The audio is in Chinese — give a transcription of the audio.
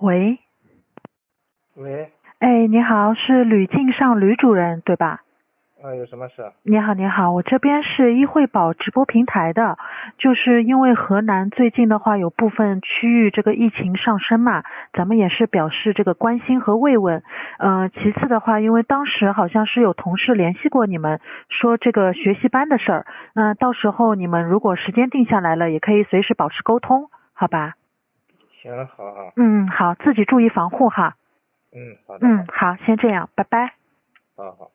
喂， 喂， 哎，你好，是吕敬上吕主任对吧？ 有什么事？ 你好，你好，我这边是医惠宝直播平台的，就是因为河南最近的话有部分区域这个疫情上升嘛，咱们也是表示这个关心和慰问。其次的话，因为当时好像是有同事联系过你们，说这个学习班的事儿，那到时候你们如果时间定下来了，也可以随时保持沟通，好吧？ 行，好好， 好，自己注意防护哈。 好的，好的， 好，先这样，拜拜。 好好。